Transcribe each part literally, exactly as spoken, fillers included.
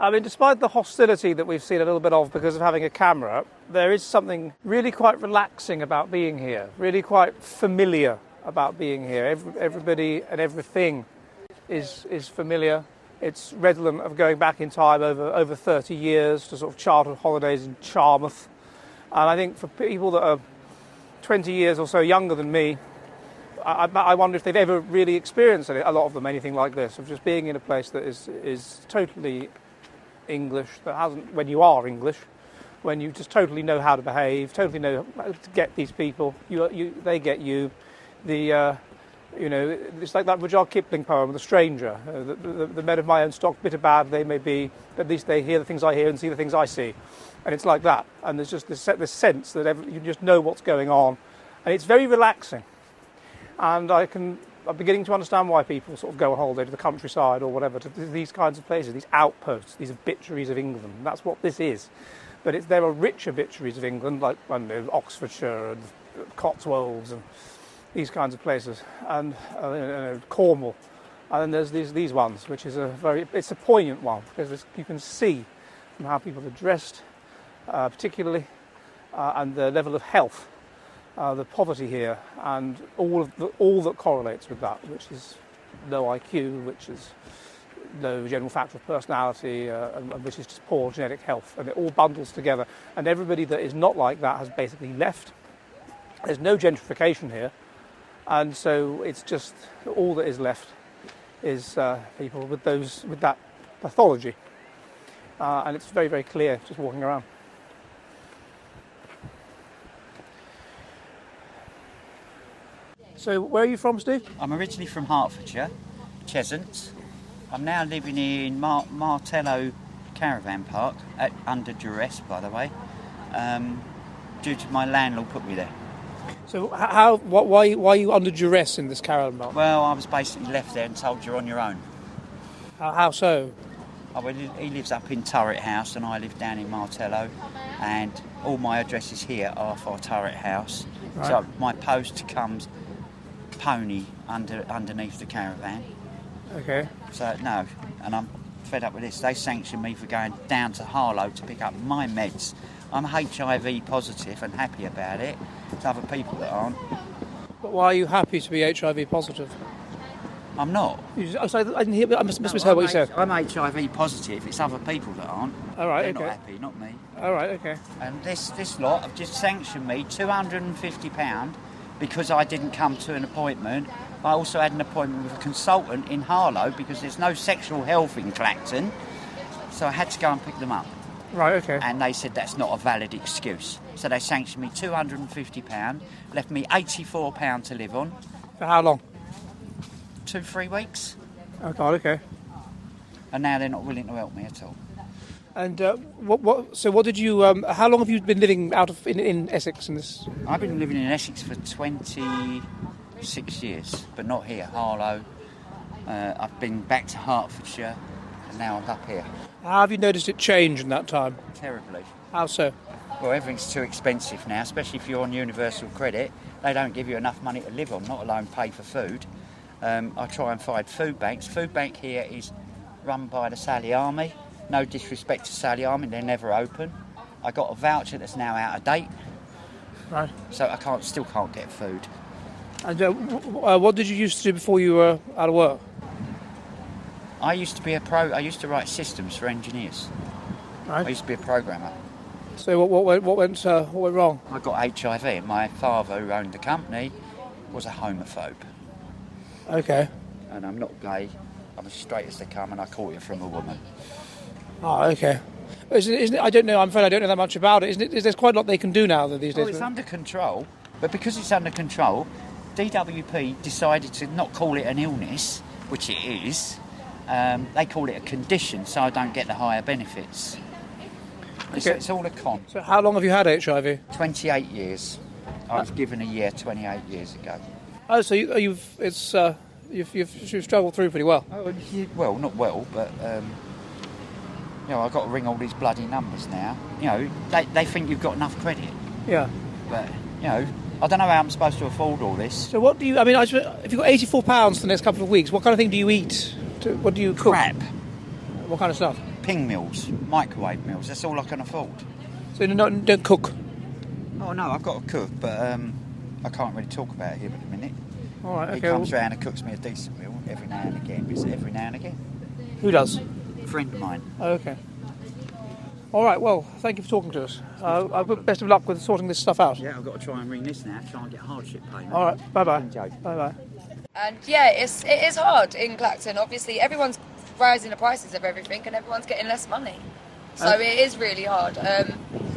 I mean, despite the hostility that we've seen a little bit of because of having a camera, there is something really quite relaxing about being here, really quite familiar about being here. Every, everybody and everything is is familiar. It's redolent of going back in time over, over thirty years to sort of childhood holidays in Charmouth. And I think for people that are twenty years or so younger than me, I, I wonder if they've ever really experienced it, a lot of them, anything like this, of just being in a place that is is totally English, that hasn't, when you are English, when you just totally know how to behave, totally know how to get these people, you, you they get you. The, uh, you know, it's like that Rudyard Kipling poem, The Stranger. Uh, the, the, the men of my own stock, bitter bad they may be, but at least they hear the things I hear and see the things I see. And it's like that. And there's just this, this sense that every, you just know what's going on. And it's very relaxing. And I can, I'm beginning to understand why people sort of go on holiday to the countryside or whatever, to these kinds of places, these outposts, these obituaries of England. That's what this is. But it's, there are rich obituaries of England, like I don't know, Oxfordshire and Cotswolds and these kinds of places, and uh, you know, Cornwall. And then there's these these ones, which is a very, it's a poignant one, because you can see from how people are dressed, uh, particularly, uh, and the level of health, uh, the poverty here, and all of the, all that correlates with that, which is low I Q, which is low general factor of personality, uh, and, and which is just poor genetic health, and it all bundles together. And everybody that is not like that has basically left. There's no gentrification here, and so it's just all that is left is uh, people with those with that pathology, uh, and it's very very clear just walking around. So where are you from, Steve? I'm originally from Hertfordshire, Cheshunt. I'm now living in Mar- Martello Caravan Park, at, under duress, by the way, um, due to my landlord put me there. So how, what, why, why are you under duress in this caravan park? Well, I was basically left there and told you're on your own. How, how so? Oh, well, he lives up in Turret House and I live down in Martello, and all my addresses here are for Turret House. Right. So my post comes Pony under underneath the caravan. Okay. So no, and I'm fed up with this. They sanctioned me for going down to Harlow to pick up my meds. I'm H I V positive and happy about it. There's other people that aren't. But why are you happy to be H I V positive? I'm not. You, oh, sorry, I didn't hear. I must, must no, have heard what you H- said. I'm H I V positive. It's other people that aren't. All right. They're okay. not happy, not me. All right. Okay. And this this lot have just sanctioned me two hundred fifty pounds because I didn't come to an appointment. I also had an appointment with a consultant in Harlow because there's no sexual health in Clacton, so I had to go and pick them up. Right, okay. And they said that's not a valid excuse. So they sanctioned me two hundred fifty pounds, left me eighty-four pounds to live on. For how long? Two, three weeks. Oh, God, okay. And now they're not willing to help me at all. And uh, what, what? So, what did you? Um, how long have you been living out of in, in Essex? In this? I've been living in Essex for twenty-six years, but not here. Harlow. Uh, I've been back to Hertfordshire, and now I'm up here. How have you noticed it change in that time? Terribly. How so? Well, everything's too expensive now, especially if you're on universal credit. They don't give you enough money to live on, not alone pay for food. Um, I try and find food banks. Food bank here is run by the Sally Army. No disrespect to Sally Army, they're never open. I got a voucher that's now out of date. Right. So I can't, still can't get food. And uh, w- uh, what did you used to do before you were out of work? I used to be a pro. I used to write systems for engineers. Right. I used to be a programmer. So what, what went what went uh, what went wrong? I got H I V, and my father, who owned the company, was a homophobe. Okay. And I'm not gay. I'm as straight as they come, and I caught it from a woman. Oh, okay. Isn't it, isn't it, I don't know. I'm afraid I don't know that much about it. Isn't it? Is there's quite a lot they can do now these days. Oh, it's under control, but because it's under control, D W P decided to not call it an illness, which it is. Um, they call it a condition, so I don't get the higher benefits. It's, Okay. it's all a con. So how long have you had H I V? twenty-eight years. I was given a year twenty-eight years ago. Oh, so you, you've it's uh, you've, you've you've struggled through pretty well. Oh, yeah, well, not well, but um, you know, I've got to ring all these bloody numbers now. You know, they they think you've got enough credit, Yeah. but you know, I don't know how I'm supposed to afford all this. So what do you? I mean, I, if you've got eighty-four pounds for the next couple of weeks, what kind of thing do you eat? To, what do you cook? Crap. What kind of stuff? ping meals, microwave meals. That's all I can afford. So you don't, don't cook? Oh no, I've got to cook, but um, I can't really talk about it here at the minute. All right, okay. He comes well, round and cooks me a decent meal every now and again. It's every now and again. Who does? A friend of mine. Oh, okay. All right, well, thank you for talking to us. Uh, I've got best of luck with sorting this stuff out. Yeah, I've got to try and ring this now, try and get hardship payment. All right, bye-bye. Bye-bye. And yeah, it's it is hard in Clacton. Obviously, everyone's rising the prices of everything, and everyone's getting less money. So Okay. it is really hard. Um,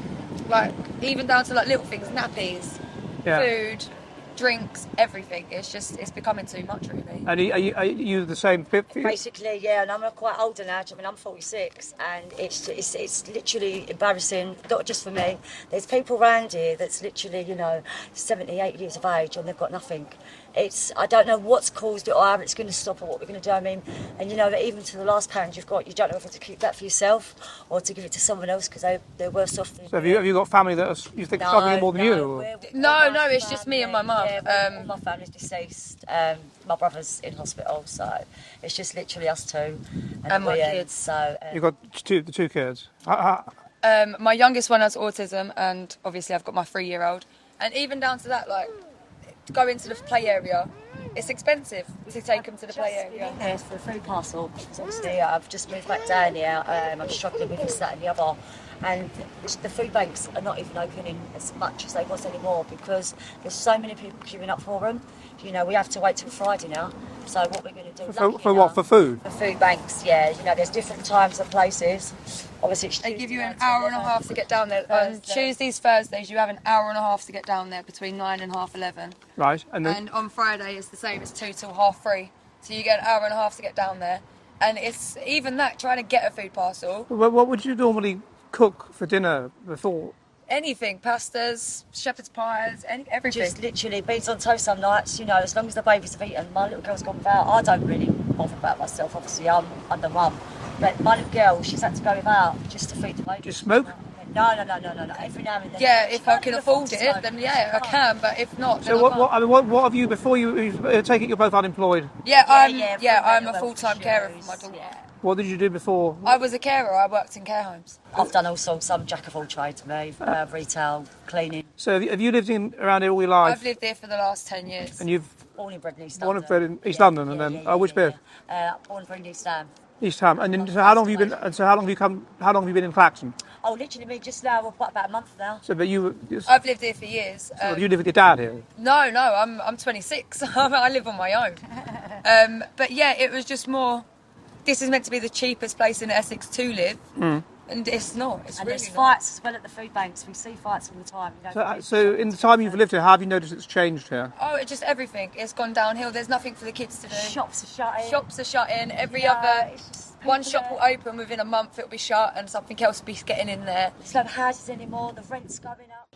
like even down to like little things, nappies, Yeah. food, drinks, everything. It's just it's becoming too much, really. And are you, are you the same fit for you? Basically, yeah, and I'm quite older now. I mean, I'm forty-six, and it's it's it's literally embarrassing. Not just for me. There's people around here that's literally, you know, seventy, eighty years of age, and they've got nothing. It's I don't know what's caused it or how it's going to stop or what we're going to do. I mean, and you know that even to the last pound you've got, you don't know whether to keep that for yourself or to give it to someone else because they they're worse off than So have you, have you got family that are, you think are struggling more than no, you? Or? we're- No, all no, my it's just me and my mum. Yeah, we're- Um, all my family's deceased. Um, my brother's in hospital, so it's just literally us two and, And the my wee kids. ends, So um, You've got two, the two kids. Uh, uh, Um, my youngest one has autism, and obviously I've got my three-year-old. And even down to that, like, to go into the play area, it's expensive to take them to the play area. Yes, for a food parcel. So obviously, I've just moved back down here. Um, I'm struggling with this, that, and the other. And the food banks are not even opening as much as they was anymore because there's so many people queuing up for them. You know, we have to wait till Friday now. So what we're going to do? for lucky for now- what? For food? For food banks, yeah. You know, there's different times and places. Obviously, it's They give you Tuesday an night to hour and a eleven. half to get down there. On Thursday. Tuesdays, Thursdays, you have an hour and a half to get down there between nine and half eleven. Right. And then, And on Friday, it's the same. It's two till half three. So you get an hour and a half to get down there. And it's even that, trying to get a food parcel, what, what would you normally cook for dinner before? anything, pastas, shepherd's pies, any, everything. Just literally beans on toast some nights, you know, as long as the babies have eaten. My little girl's gone without. I don't really bother about myself, obviously, I'm, I'm the mum. But my little girl, she's had to go without just to feed the baby. Do you smoke? No, no, no, no, no, no. Every now and then. Yeah, She if I can't can even afford to it, smoke. then yeah, I can. But if not, then So I what, can't. what, I mean, what, what have you, before you, you uh, take it you're both unemployed, Yeah, Yeah, I'm yeah, yeah, full I'm a mental full-time health carer issues, for my daughter. yeah. what did you do before? I was a carer. I worked in care homes. I've done all sorts. I'm jack of all trades, me. Uh, retail, cleaning. So have you, have you lived in around here all your life? I've lived there for the last ten years. And you've Born and bred in East Born London. and bred in East Yeah, London, and yeah, then- yeah, oh, yeah, which yeah, bit? yeah. Uh, born and bred in East Ham. East Ham, and then, so how long have you been? And so how long have you come? How long have you been in Clacton? Oh, literally me just now. What, about a month now? So, but you, you, so I've lived here for years. Um, you live with your dad here. No, no, I'm I'm twenty-six. I live on my own. Um, but yeah, it was just more. This is meant to be the cheapest place in Essex to live, and it's not. It's And really there's not. fights as well at the food banks. We see fights all the time. You know, So, uh, so in the time you've lived here, how have you noticed it's changed here? Oh, it's just everything. It's gone downhill. There's nothing for the kids to do. shops are shut. Shops are shut in. Every Yeah, other it's just one people shop will there. open within a month. It'll be shut, and something else will be getting in there. There's no houses anymore. The rent's going up.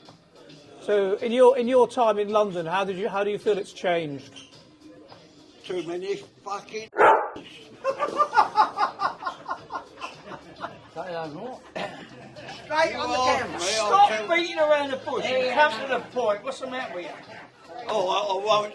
So, in your in your time in London, how did you how do you feel it's changed? Too many fucking. Straight on the camera. Stop beating around the bush and come to the point. What's the matter with you? Oh, I, I won't.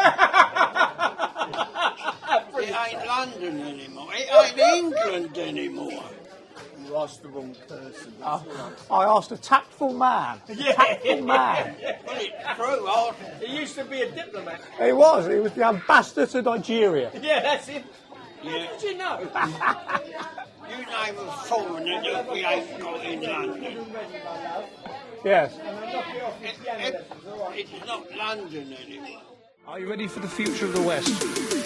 It ain't London anymore. It ain't England anymore. You asked the wrong person. I asked a tactful man. Tactful man. Well, it's true. I, He used to be a diplomat. He was. He was the ambassador to Nigeria. Yeah, that's it. How Yeah. did you know? you name a foreigner that we ain't got in London. Yes. It, it, it's not London anymore. Are you ready for the future of the West?